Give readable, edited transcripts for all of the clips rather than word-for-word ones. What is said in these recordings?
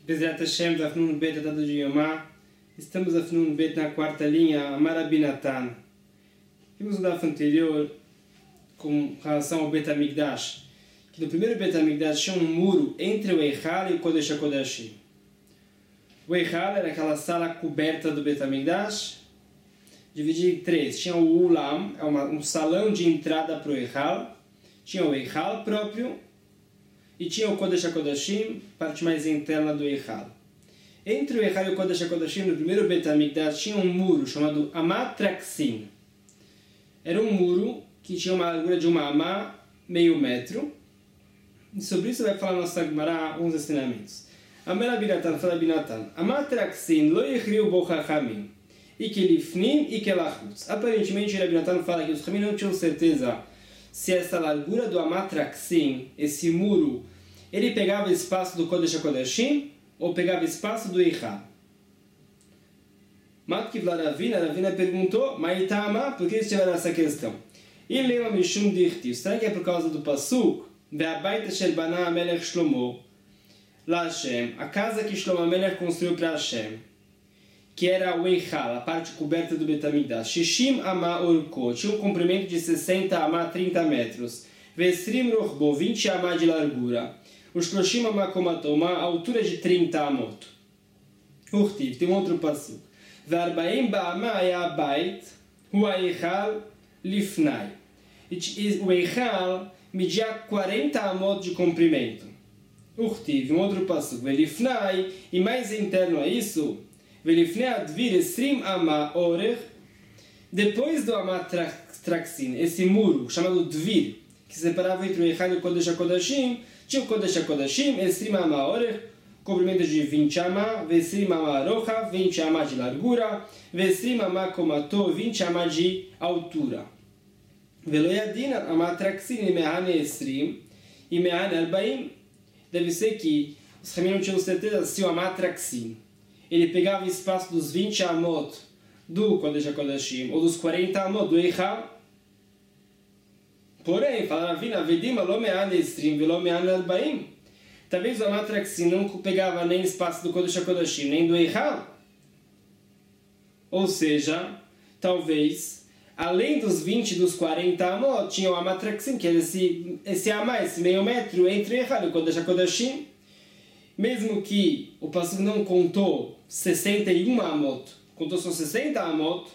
Bezerra Hashem, Dafnun Bet, Atado de Yomá. Estamos Dafnun Bet na quarta linha, Amar Rabbi Natan. Vimos no Daf anterior, com relação ao Bet HaMikdash, que no primeiro Bet HaMikdash tinha um muro entre o Eichal e o Kodesh HaKodashim. O Eichal era aquela sala coberta do Bet HaMikdash, dividida em três. Tinha o Ulam, um salão de entrada para o Eichal, tinha o Eichal próprio, e tinha o Kodesh HaKodashim, parte mais interna do Eichal. Entre o Eichal e o Kodesh HaKodashim, no primeiro Bet HaMikdash, tinha um muro chamado Amatraxim. Era um muro que tinha uma largura de uma amá, meio metro. E sobre isso vai falar na nossa Gemara uns ensinamentos. Amar Rabbi Natan, fala Rabbi Natan, Amatraxim lo yichriu bo chachamim, e que lifnim e que lachutz. Aparentemente, Rabbi Natan fala que os chachamim não tinham certeza se essa largura do Amatraxim, esse muro, ele pegava espaço do Kodesh HaKodashim ou pegava espaço do Eichal. Matkiv Ravina perguntou, Maitama, por que eles tiveram essa questão? E lema Mishum Dichtiv, será que é por causa do Pasuk? Ve'abaita shel bana HaMelech Shlomo la Hashem, a casa que Shlomo HaMelech construiu para Hashem, que era o Eichal, a parte coberta do Bet HaMikdash. Shishim Amá Orko, tinha um comprimento de 60 Amá, 30 metros. Vestrim Rochbo, 20 Amá de largura. O Shloshim Amá Komato, uma altura de 30 Amot. Urtiv, tem um outro passo. Ve'arbaim Ba'amá Ayabait, Hua Eichal Lifnai. O Eichal media 40 Amot de comprimento. Urtiv, um outro passo. Ve'lifnai, e mais interno a isso, depois do Amatraxim, esse muro chamado Dvir, que separava entre o Eichal e o Kodesh HaKodashim, tinha o Kodesh HaKodashim, Esrim Amá Orech, comprimento de 20 Amá, Vesrim Amá Rocha, 20 Amá de largura, Vesrim Amá Komato, 20 Amá de altura. Veloyadina Amatraxim e Mehane Esrim e Mehane Arbaim. Deve ser que os Ramim não tinham certeza se o Amatraxim ele pegava o espaço dos 20 Amot do Kodesh HaKodashim ou dos 40 Amot do Eichal. Porém, fala Ravina, Vedima lo me'an estrim velo me'an arbaim. Talvez o Amatraxim não pegava nem o espaço do Kodesh HaKodashim, nem do Eichal. Ou seja, talvez, além dos 20 e dos 40 Amot, tinha o Amatraxim, que era esse Amá, esse meio metro entre o Eichal e o Kodesh HaKodashim. Mesmo que o Pasuk não contou 61 Amot, contou só 60 Amot,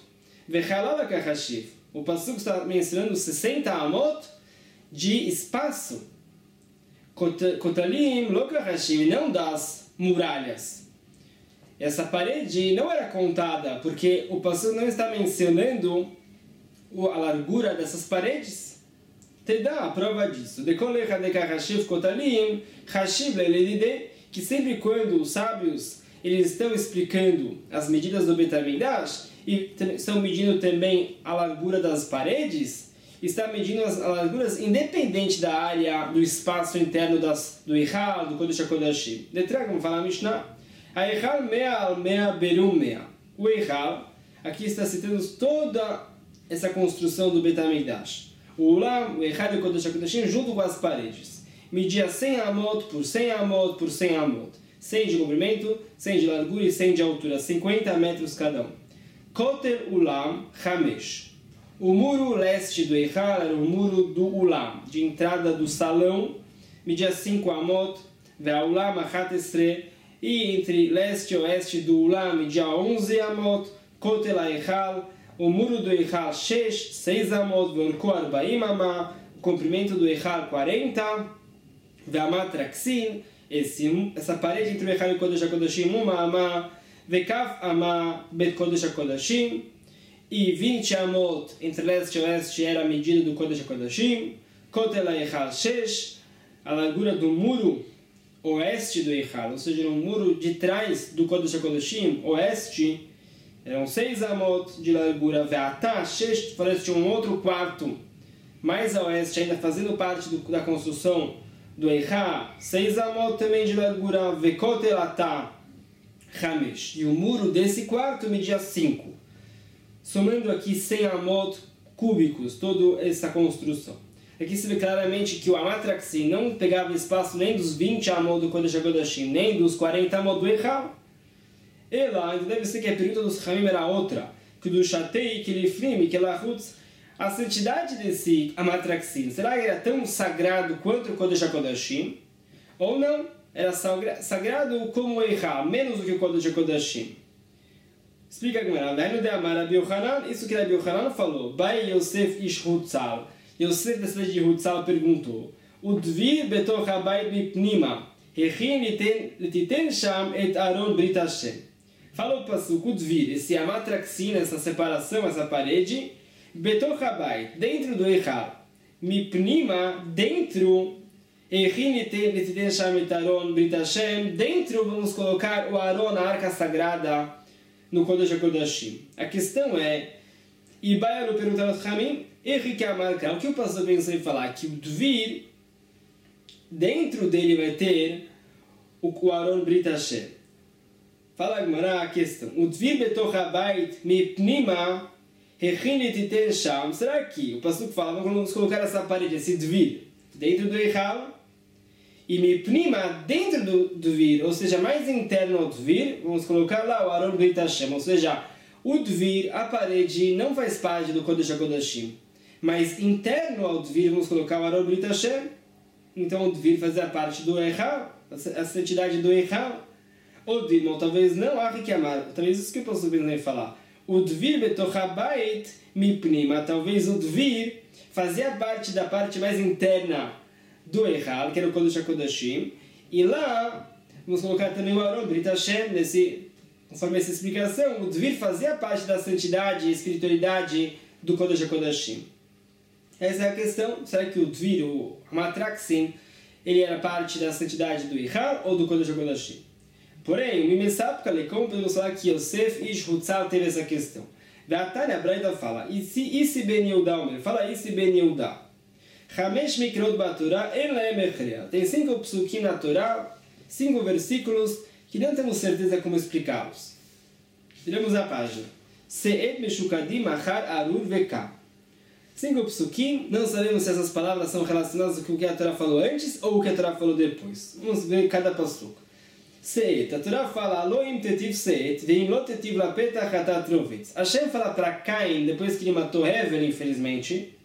o Pasuk está mencionando 60 Amot de espaço. Kotalim, Lokachashim, não das muralhas. Essa parede não era contada, porque o Pasuk não está mencionando a largura dessas paredes. Te dá a prova disso. Que sempre quando os sábios eles estão explicando as medidas do Bet HaMikdash e estão medindo também a largura das paredes, está medindo as larguras independente da área, do espaço interno do Eichal, do Kodesh HaKodashim. Detrás, como fala a Mishnah, a Eichal mea al mea berum mea. O Eichal, aqui está citando toda essa construção do Bet HaMikdash. O Ulam, o Eichal e o Kodesh HaKodashim junto com as paredes. Media 100 Amot por 100 Amot por 100 Amot. 100 de comprimento, 100 de largura e 100 de altura. 50 metros cada um. Kotel Ulam Hamesh. O muro leste do Eichal era o muro do Ulam, de entrada do salão. Media 5 Amot. Ve'ulam Achatestre. E entre leste e oeste do Ulam, media 11 Amot. Kotel Eichal. O muro do Eichal 6 Amot. Ve'orko 40 Amah. O comprimento do Eichal 40. Ve'amatraxim, essa parede entre o Eichal e o Kodesh HaKodashim, uma Amá, Ve'kaf Amá Bet Kodesh HaKodashim, e 20 Amot entre leste e oeste era a medida do Kodesh HaKodashim, Kotel Eichal 6, a largura do muro oeste do Eichal, ou seja, um muro de trás do Kodesh HaKodashim, oeste, eram 6 Amot de largura, Ve'atah 6, parece que tinha um outro quarto mais a oeste, ainda fazendo parte da construção do Eichal, 6 Amot também de largura, Vekotel Atah Hamesh. E o muro desse quarto media 5. Somando aqui 100 Amot cúbicos, toda essa construção. Aqui se vê claramente que o Amatraxim não pegava espaço nem dos 20 amot do Kodesh HaKodashim, nem dos 40 amot do Eichal. E lá, ainda deve ser que a pergunta dos Hamim era outra, que do Shatei, que Lifrim, que Lahutz, a santidade desse Amatraxim, será que era tão sagrado quanto o Kodesh HaKodashim? Ou não? Era sagrado como o Eichal, menos do que o Kodesh HaKodashim. Explica a Gemara, isso que Rabi Yochanan falou, Bai Yosef Ish Hutzal. Yosef da cidade de Hutzal perguntou, Udvir betoch habayit mipnima, hechin lititen sham et Aron Brit Hashem. Falou o Pasuk, Udvir, esse Amatraxim, essa separação, essa parede, betoch habayit, dentro do Eichal, mipnima, dentro, hechin lititen sham et Aron Brit Hashem, dentro vamos colocar o Aron, a arca sagrada, no Kodesh HaKodashim. A questão é, Ibaialu perguntar aos Hamim, o que o pastor pensou em falar? Que o Dvir, dentro dele vai ter o Aron Brit Hashem. Fala agora a questão. O Dvir betoch habayit mipnima hechin lititen sham. Será que o pastor fala, vamos colocar essa parede, esse Dvir, dentro do Eichal, e mipnima, dentro do Dvir, ou seja, mais interno ao Dvir, vamos colocar lá o Aron Brit Hashem, ou seja, o Dvir, a parede, não faz parte do Kodesh HaKodashim. Mas interno ao Dvir, vamos colocar o Aron Brit Hashem. Então o Dvir fazia parte do Eichal, a santidade do Eichal. Ou Dilma, talvez não, talvez isso que eu posso bem falar. O Dvir betoch habayit mipnima, talvez o Dvir fazia parte da parte mais interna do Eichal, que era o Kodesh HaKodashim. E lá, vamos colocar também o Aron Brit Hashem, conforme essa explicação, o Dvir fazia parte da santidade e espiritualidade do Kodesh HaKodashim. Essa é a questão. Será que o Dvir, o Amatraxim, ele era parte da santidade do Eichal ou do Kodesh HaKodashim? Porém, o Mimesap Kalekom, podemos falar que Yosef Ish Hutzal teve essa questão. Vatanya Braida fala, Isi Ben Yehuda, fala Isi Ben Yehuda. Hamesh Mikrot Batorá, En Laem Echrea. Tem 5 psukim na Torá, 5 versículos, que não temos certeza como explicá-los. Viramos a página. Se'et Meshukadim Achar Arur Veka. 5 psukim, não sabemos se essas palavras são relacionadas com o que a Torá falou antes ou o que a Torá falou depois. Vamos ver cada pasuk. Se'et, a Torá fala Aloim tetiv se'et, ve'im lo tetiv lapetach atat rovitz. Hashem fala para Caim, depois que ele matou Hevel, infelizmente,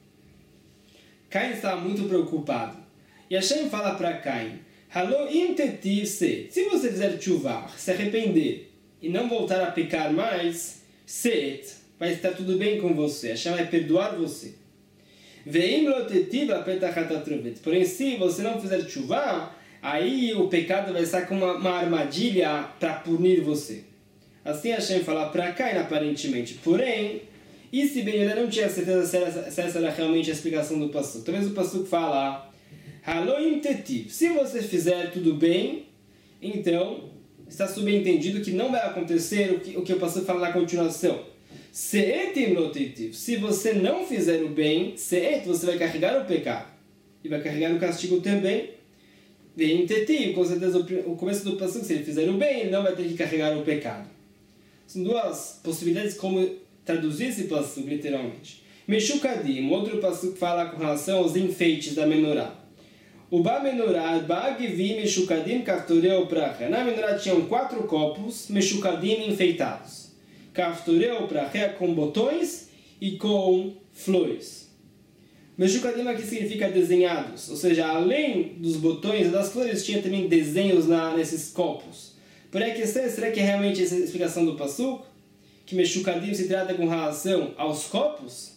Caim estava muito preocupado. E Hashem fala para Caim, Aloim tetiv se'et, se você fizer tchuvah, se arrepender e não voltar a pecar mais, se'et, vai estar tudo bem com você, Hashem vai perdoar você. Ve'im lo tetiv lapetach atat rovitz. Porém, se você não fizer tchuvah, aí o pecado vai estar como uma armadilha para punir você. Assim Hashem fala para Caim aparentemente. Porém, e se Ben Yehuda não tinha certeza se essa era realmente a explicação do pasuk. Talvez o pasuk fala, Haloim tetiv, se você fizer tudo bem, então está subentendido que não vai acontecer o que o pasuk fala na continuação. Se'etim lo tetiv, se você não fizer o bem, se'et, você vai carregar o pecado. E vai carregar o castigo também. Vem tetiv, com certeza o começo do pasuk, se ele fizer o bem, ele não vai ter que carregar o pecado. São duas possibilidades como traduzir esse pasuk literalmente. Meshukadim, outro pasuk fala com relação aos enfeites da menorá. O ba menorá, ba givim meshukadim kaftoreu pracha. Na menorá tinham 4 copos meshukadim enfeitados. Kaftoreu pracha com botões e com flores. Meshukadim aqui significa desenhados, ou seja, além dos botões e das flores, tinha também desenhos nesses copos. Porém a questão é, será que é realmente essa a explicação do pasuk? Que Meshukadim se trata com relação aos copos?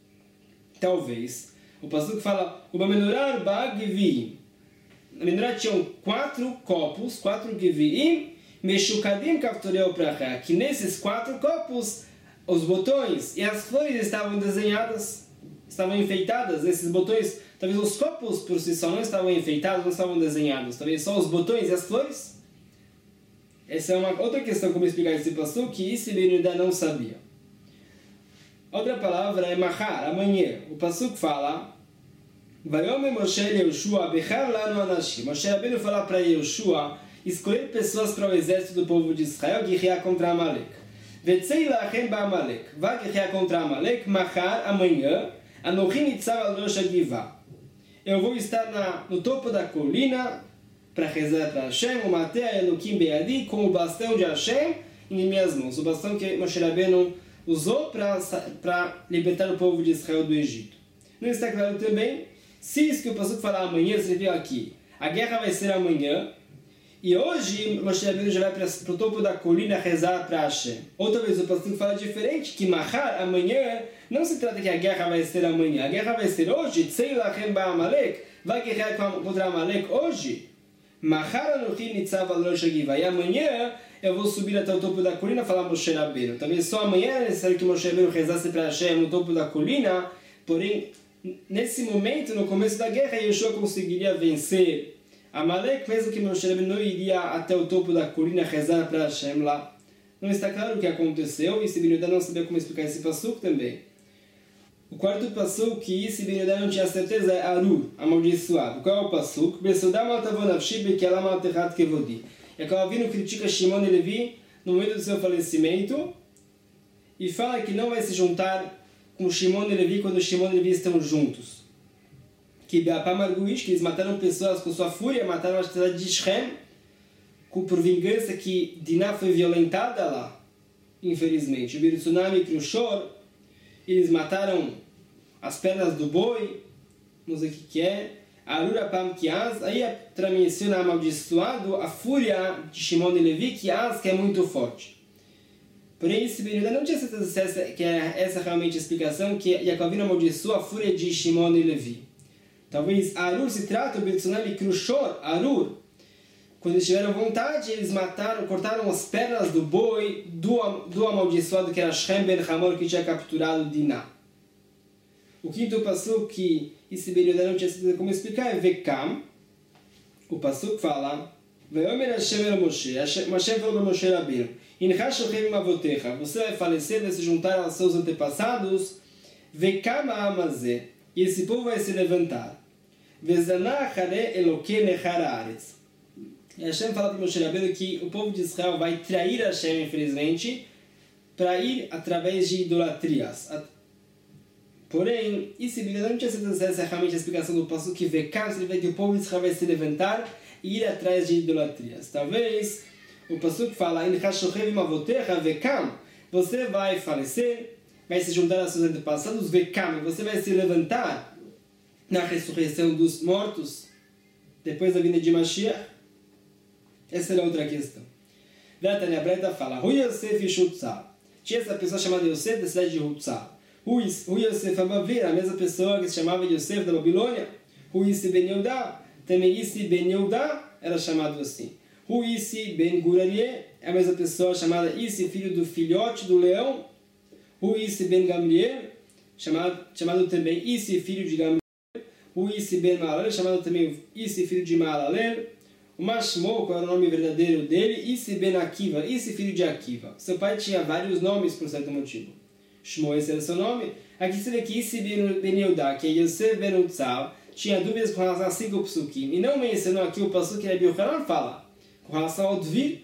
Talvez. O pasuk fala, o menorá ba givim. Na menorá tinham 4 copos, 4 givim, Meshukadim kaftoreu pracha, que nesses 4 copos, os botões e as flores estavam desenhadas, estavam enfeitadas nesses botões. Talvez os copos por si só não estavam enfeitados, não estavam desenhados. Talvez só os botões e as flores. Essa é uma outra questão como explicar esse pasuk que Isi Ben Yehuda não sabia. Outra palavra é mahar, amanhã. O pasuk fala, Vayomer Moshe Yehoshua bechar lanu anashim. Moshe Rabbeinu fala para Yehoshua escolher pessoas para o exército do povo de Israel guerrear contra Amalek. Vetzei lachem ba'Amalek. Vai guerrear contra Amalek, mahar, amanhã. Anochi nitzav al rosh hagivah. eu vou estar no topo da colina para rezar para Hashem, o Matea Elokim Beadi, com o bastão de Hashem em minhas mãos. O bastão que Moshe Rabbeinu usou para libertar o povo de Israel do Egito. Não está claro também se isso que o pastor fala amanhã, você viu aqui, a guerra vai ser amanhã, e hoje Moshe Rabbeinu já vai para o topo da colina rezar para Hashem. Outra vez o pastor fala diferente, que Mahar, amanhã, não se trata que a guerra vai ser amanhã, a guerra vai ser hoje, Tzei Lachem Ba'amalek, vai guerrear contra Amalek hoje. Mahar Anochi Nitzav al Rosh Hagiva, e amanhã eu vou subir até o topo da colina e falar Moshe Rabbeinu. Talvez só amanhã é necessário que Moshe Rabbeinu rezasse para Hashem no topo da colina, porém, nesse momento, no começo da guerra, Yeshua conseguiria vencer Amalek, mesmo que Moshe Rabbeinu não iria até o topo da colina rezar para Hashem lá. Não está claro o que aconteceu, e Isi Ben Yudá não sabia como explicar esse passuco também. O quarto passuco que Isi Ben Yudá não tinha certeza é Arur, amaldiçoado. Qual é o passuco? Besudam al-tavonavshi bekelam al-techat kevodi. E a Calvino critica Shimon e Levi no momento do seu falecimento e fala que não vai se juntar com Shimon e Levi quando Shimon e Levi estão juntos. Que Be'apam Arguish, que eles mataram pessoas com sua fúria, mataram a cidade de Shem, por vingança que Diná foi violentada lá, infelizmente. O Birutsunami e Krushor, eles mataram as pernas do boi, não sei o que é, Arura Pam Kiaz, aí menciona amaldiçoado a fúria de Shimon e Levi, Kiaz, que é muito forte. Porém, esse Ben Yudá não tinha certeza que é essa realmente a explicação, que Yaakov amaldiçoou a fúria de Shimon e Levi. Talvez Arur se trata, o Birutsunami e Krushor, Arur, quando eles tiveram vontade, eles cortaram as pernas do boi, do amaldiçoado que era Shem Ben Hamor, que tinha capturado Diná. O quinto passuco que esse Ben Yudá não tinha certeza como explicar é Vekam. O passuco fala: Ve'omer Hashem el Moshe. Hashem falou para Moshe Rabbeinu: Incha shochem avotecha. Você vai falecer, vai se juntar aos seus antepassados. Vekam ha'amazeh. E esse povo vai se levantar. Vezanah hare Eloke nechar haaretz. E Hashem fala para Moshe Rabbeinu que o povo de Israel vai trair Hashem, infelizmente, para ir através de idolatrias. Porém, esse Bíblia não tinha certeza se essa é realmente a explicação do passo que Vekam significa que o povo de Israel vai se levantar e ir atrás de idolatrias. Talvez o passo que fala In Hashochev Mavotecha Vekam, você vai falecer, vai se juntar aos seus antepassados, Vekam, você vai se levantar na ressurreição dos mortos depois da vinda de Mashiach. Essa era outra questão. Tânia Breta fala: Hu Yosef Shutzah. Tinha essa pessoa chamada Yosef da cidade de Hutzah. Hu Yosef Abavir, a mesma pessoa que se chamava Yosef da Babilônia. Hu Isi Ben Yehudá, também Isi Ben Yehudá era chamado assim. Hu Isi Ben Gurarie, a mesma pessoa chamada Isi, filho do filhote do leão. Hu Isi Ben Gamliel, chamado também Isi, filho de Gamliel. Hu Isi Ben Mahalalel, chamado também Isi, filho de Mahalalel. O Mashmo, qual era o nome verdadeiro dele? Isi Ben Akiva, Isi, filho de Akiva. Seu pai tinha vários nomes por certo motivo. Shmo, esse era seu nome. Aqui você vê que Isi Ben Yehudá, que é Yosef Ben Utzal, tinha dúvidas com relação a 5 psukim. E não mencionou aqui o pasuk que Rabi Yochanan fala, com relação ao Dvir.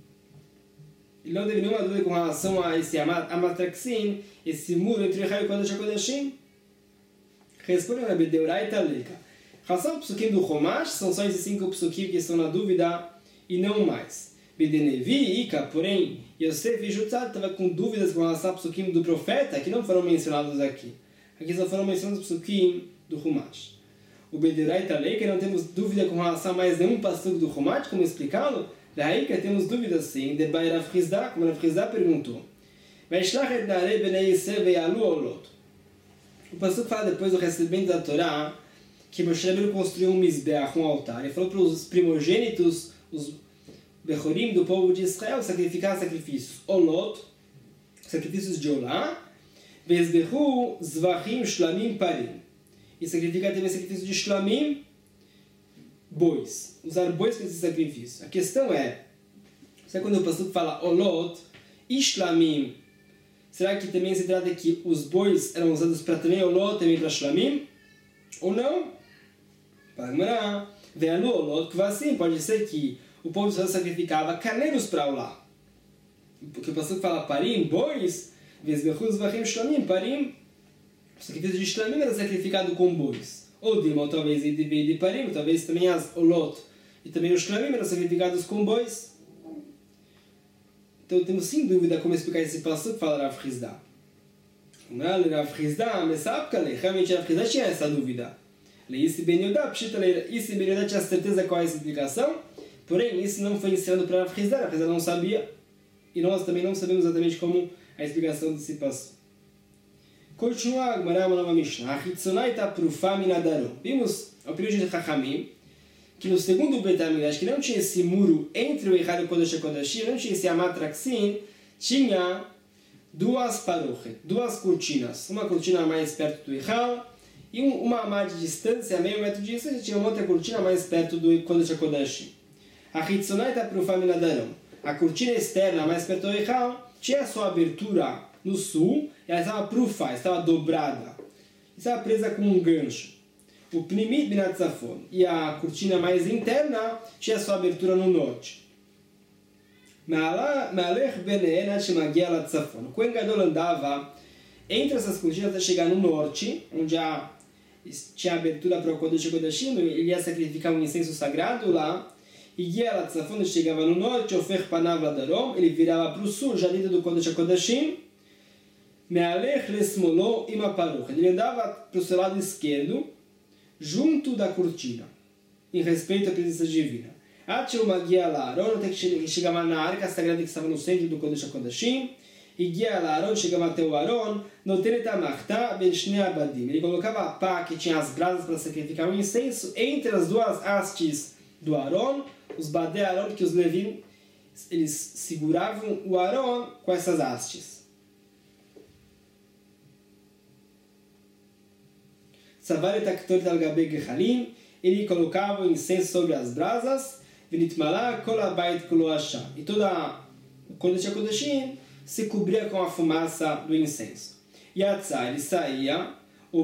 Ele não teve nenhuma dúvida com relação a esse Amatraxin, esse muro entre Rei e Kodesh HaKodashim. Responde Rabi Deoraita Leika. Em relação ao psukim do Chumash, são só esses 5 psukim que estão na dúvida e não mais. Bedenevi, Ika, porém, Yosef e Jutzad estavam com dúvidas com relação ao psukim do profeta, que não foram mencionados aqui. Aqui só foram mencionados os psukim do Chumash. O Bedeoraita Leika, não temos dúvida com relação a mais nenhum pasuk do Chumash, como explicá-lo? Daí que temos dúvidas sim, de Rav Chizda, como Rav Chizda perguntou. O pasuk fala depois do recebimento da Torá, que Moshe Rabbeinu construiu um Mizbeach, um altar. Ele falou para os primogênitos, os Bechorim do povo de Israel, sacrificar sacrifícios Olot, sacrifícios de Olá, Vezbechu Zvachim Shlamim Parim. E sacrificar também sacrifício de Shlamim, bois. Usar bois para esse sacrifício. A questão é, sabe quando o pastor fala Olot e Shlamim, será que também se trata que os bois eram usados para também Olot, também para Shlamim? Ou não? Para demorar. Veanu Olot, que vai assim, pode ser que o povo de Israel sacrificava carneiros para Olá. Porque o pastor fala Parim, bois, Vezbechu Zvachim Shlamim, Parim, o sacrifício de Shlamim era sacrificado com bois. ou Dilma, ou talvez de Parim, talvez também as Olot, e também os Shlamim eram sacrificados com bois. Então temos sem dúvida como explicar esse passo que fala Rav Hizda. Rav Hizda, realmente Rav Hizda tinha essa dúvida. Isi Ben Yudá tinha certeza qual é essa explicação, porém isso não foi ensinado para Rav Hizda, Rav Hizda não sabia, e nós também não sabemos exatamente como a explicação desse passo. Continua a Gemara, uma nova Mishnah. Vimos ao período de Chachamim que no segundo Beit HaMikdash, que não tinha esse muro entre o Eichal e o Kodesh HaKodashim, não tinha esse Amatraxin, tinha duas parochet, duas cortinas. Uma cortina mais perto do Eichal e uma amá de distância, meio metro de distância, tinha uma outra cortina mais perto do Kodesh HaKodashim. A Hitzonai Ta'prufá Min Hadarom. A cortina externa mais perto do Eichal tinha sua abertura no sul, ela estava prufá, estava dobrada, estava presa com um gancho. O Pnimit Binat Tzafon, e a cortina mais interna tinha sua abertura no norte. O Kohen Gadol andava entre essas cortinas até chegar no norte, onde tinha abertura para o Kodesh HaKodashim, ele ia sacrificar um incenso sagrado lá. E Giela Tzafon chegava no norte, Ofer Panav Ladarom, ele virava para o sul, já dentro do Kodesh HaKodashim. Me'alech lesmolo imaparuch. Ele andava para o seu lado esquerdo, junto da cortina, em respeito à presença divina. Atil magia lá, Aaron até que chegava na arca sagrada que estava no centro do Kodesh HaKodashim. E guia lá, Aaron chegava até o Aaron, noteretamachta ben shnei abadim. Ele colocava a pá que tinha as brasas para sacrificar o incenso entre as duas hastes do Aaron, os badei Aaron, que os Levim, eles seguravam o Aaron com essas hastes. Ele colocava o incenso sobre as brasas, e toda o Kodesh HaKodashim se cobria com a fumaça do incenso. Ele saía,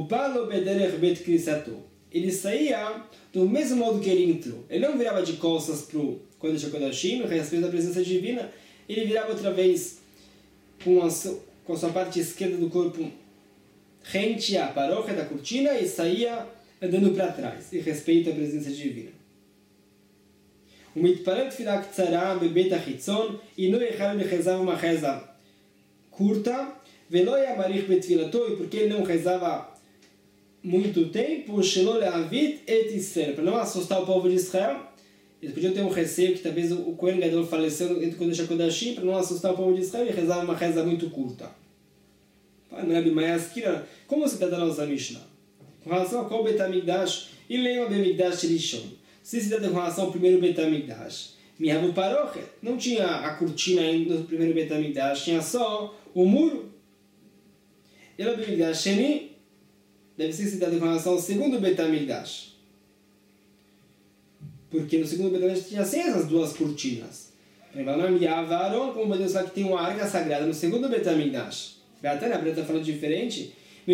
ele saía do mesmo modo que ele entrou. Ele não virava de costas para o Kodesh HaKodashim, a respeito da presença divina, ele virava outra vez com a sua parte esquerda do corpo rente à paróquia da cortina e saía andando para trás, em respeito à presença divina. O mitparet filah ktsara bebeit hachitzon e não ele rezava uma reza curta, velo yamarich betfilato, e porque ele não rezava muito tempo, shelo leavit et Israel, para não assustar o povo de Israel. Eles podiam ter um receio que talvez o Kohen Gadol faleceu entre o Kodesh HaKodashim, para não assustar o povo de Israel, e rezava uma reza muito curta. Como você está dando a nossa Mishnah? Com relação a qual Beit HaMikdash, e lembra Beit HaMikdash Rishon. Se se trata com relação ao primeiro Beit HaMikdash, Mihavu Parochet, não tinha a cortina ainda no primeiro Beit HaMikdash, tinha só o muro. E o Beit HaMikdash Sheni, deve ser citado com relação ao segundo Beit HaMikdash. Porque no segundo Beit HaMikdash tinha sem essas duas cortinas. Como podemos falar que tem uma arca sagrada no segundo Beit HaMikdash. A Bíblia está falando diferente.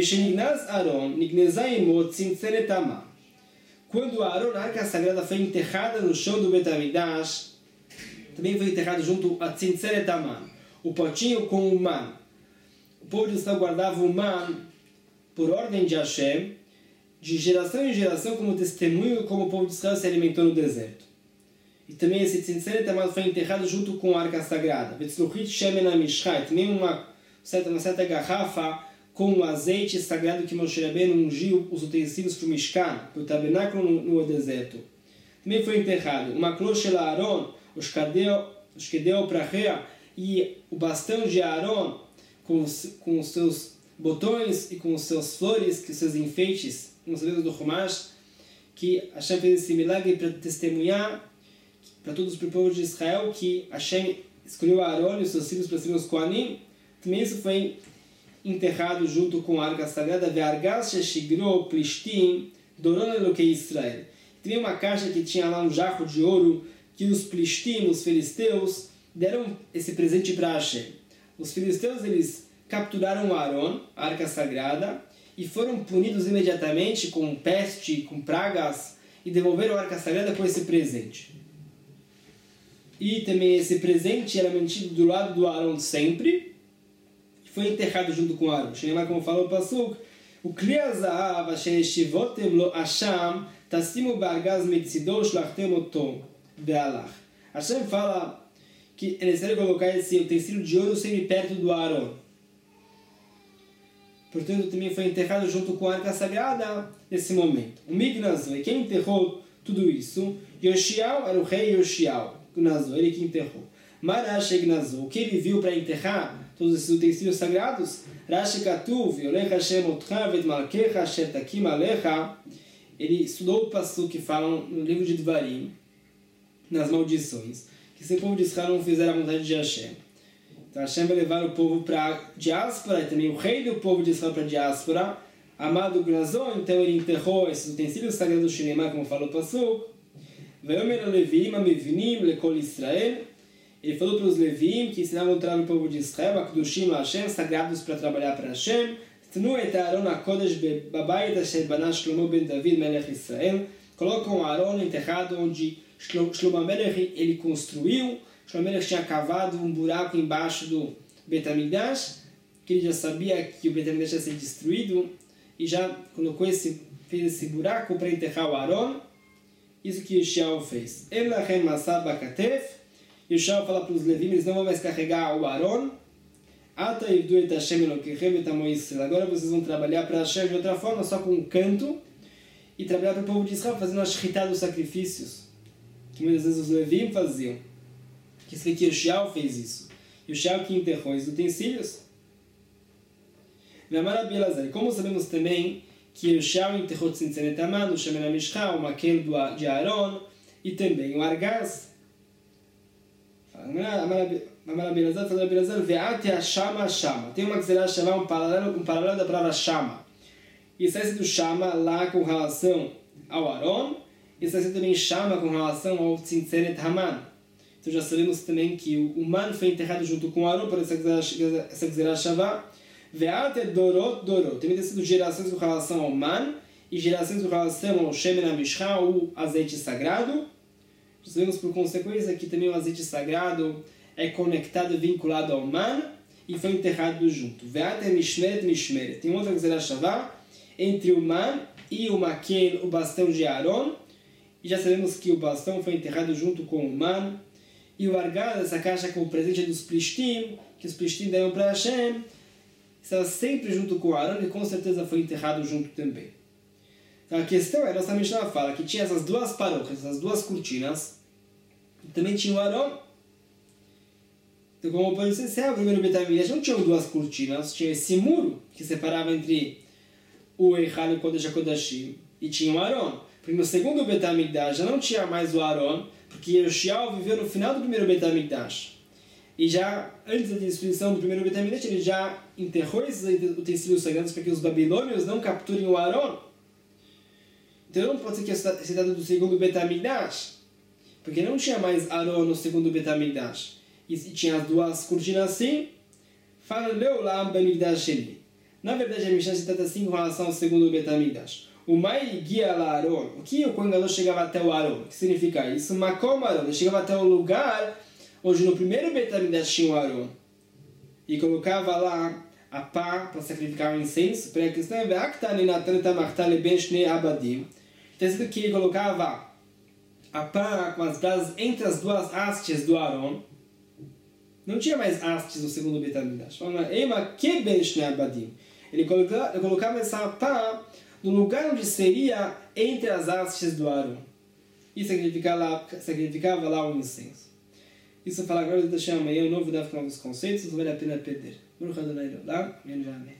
Quando Aaron, a arca sagrada, foi enterrada no chão do Beit HaMikdash, também foi enterrado junto a Tzintzeret Aman, o potinho com o man. O povo de Israel guardava o man por ordem de Hashem, de geração em geração, como testemunho como o povo de Israel se alimentou no deserto. E também esse Tzintzeret Aman foi enterrado junto com a arca sagrada. Vetzluchit Shemen HaMishchai, também uma certa garrafa com o azeite sagrado que Moshe Rabbeinu ungiu os utensílios para o Mishkan, para o tabernáculo no deserto. Também foi enterrado uma cloche de Aaron, os kedeu prachea, e o bastão de Aaron com os seus botões e com os seus flores, com os seus enfeites, nos livros do Chumash, que Hashem fez esse milagre para testemunhar para todos os povos de Israel que Hashem escolheu Aaron e os seus filhos para serem os Kohanim. Também isso foi enterrado junto com a arca sagrada Ve'argas sheshigro plishtim doron elokei Israel. Tinha uma caixa que tinha lá um jarro de ouro que os plishtim, os filisteus, deram esse presente para Hashem. Os filisteus, eles capturaram Aaron, a arca sagrada, e foram punidos imediatamente com peste, com pragas, e devolveram a arca sagrada com esse presente. E também esse presente era mantido do lado do Aaron sempre, foi enterrado junto com Aaron. Como falou o Pasuk, O Kli HaZahav asher yeshivotem lo Hasham tasimu ba'argaz metzido shlachtem oto be'alach. Hashem fala que é necessário colocar esse utensílio de ouro sempre perto do Aaron. Portanto, também foi enterrado junto com a arca sagrada nesse momento. O Mignazor, quem enterrou tudo isso? Yoshiao era o rei Yoshiao, ele que enterrou. Marash Ignazor, o que ele viu para enterrar todos esses utensílios sagrados? Rashi Katuv, Yolech Hashem Otcha Vet Malkecha Asher Takim Alecha. Ele estudou o passo que falam no livro de Dvarim, nas maldições, que se o povo de Israel não fizer a vontade de Hashem. Então Hashem vai levar o povo para a diáspora, e também o rei do povo de Israel para a diáspora, amado Gnazor. Então ele enterrou esses utensílios sagrados do Shinemá, como falou o Pasuk. Ve'omer Leviim Amevnim Lekol Israel. Ele falou para os Leviim que ensinavam o trabalho do povo de Israel, Akdushim Hashem, sagrados para trabalhar para Hashem. Tnu et Aaron HaKodesh bebayit asher bana Shlomo ben David melech Israel. Colocam Aaron enterrado onde Shlomo Melech ele construiu. Shlomo Melech tinha cavado um buraco embaixo do Bet HaMikdash, que ele já sabia que o Bet HaMikdash ia ser destruído, e já colocou fez esse buraco para enterrar o Aaron. Isso que Yoshiao fez. Elachem Masar Bakatef. Yoshiao fala para os Levim, eles não vão mais carregar o Aaron. Ata Yivdu et Hashem Elokechem et Amo Yisrael. Agora vocês vão trabalhar para Hashem de outra forma, só com um canto, e trabalhar para o povo de Israel, fazendo a shritá dos sacrifícios, que muitas vezes os Levim faziam. Que isso que Yoshiao fez isso. Yoshiao que enterrou os utensílios. Como sabemos também que Yoshiao enterrou Tzintzenet Aman, o Shemen HaMishcha, o maquel de Aaron, e também o argaz. Tem uma gzerá chamar um paralelo da palavra Shama. E está escrito Shama lá com relação ao Aaron, e está escrito também Shama com relação ao Tzintzenet Haman. Então já sabemos também que o Man foi enterrado junto com o Aaron por essa gzerá Shavá. Ve'ate Dorot Dorot. Também tem sido gerações com relação ao Man e gerações com relação ao Shemen HaMishcha, o azeite sagrado. Sabemos por consequência que também o azeite sagrado é conectado, vinculado ao Man e foi enterrado junto. Ve'ate Mishmeret Mishmeret. Tem outra gzerá Shavá entre o Man e o Maquel, o bastão de Aaron. E já sabemos que o bastão foi enterrado junto com o Man. E o argaz, essa caixa com o presente dos Plishtim, que os Plishtim deram para Hashem, estava sempre junto com o Aaron e com certeza foi enterrado junto também. Então a questão é, a nossa Mishnah fala que tinha essas duas paróquias, essas duas cortinas, e também tinha o Aaron. Então como pode ser, o primeiro Bet HaMikdash não tinha duas cortinas, tinha esse muro que separava entre o Eichal e o Kodesh HaKodashim, e tinha o Aaron. Porque no segundo Bet HaMikdash já não tinha mais o Aaron, porque Yoshiao viveu no final do primeiro Bet HaMikdash. E já, antes da destruição do primeiro Bet HaMikdash, ele já enterrou esses utensílios sagrados para que os babilônios não capturem o Aaron. Então não pode ser que é citado do segundo Bet HaMikdash, porque não tinha mais Aaron no segundo Bet HaMikdash. E tinha as duas cortinas assim, fala Leolam Bamikdash Sheni. Na verdade, a Mishnah se trata assim com relação ao segundo Bet HaMikdash. O Mai guia lá Aaron, o que o Kohen Gadol chegava até o Aaron? O que significa isso? Makom Aaron, ele chegava até o lugar onde no primeiro Bet HaMikdash tinha o Aaron. E colocava lá a pá para sacrificar o incenso. Para a questão é está escrito que ele colocava a pá com as brasas entre as duas hastes do Aaron. Não tinha mais hastes no segundo Bet HaMikdash. Ele colocava essa pá no lugar onde seria entre as hastes do Aaron. E sacrificava lá o incenso. Isso fala agora, deixar amanhã um novo daf com novos conceitos, não vale a pena perder.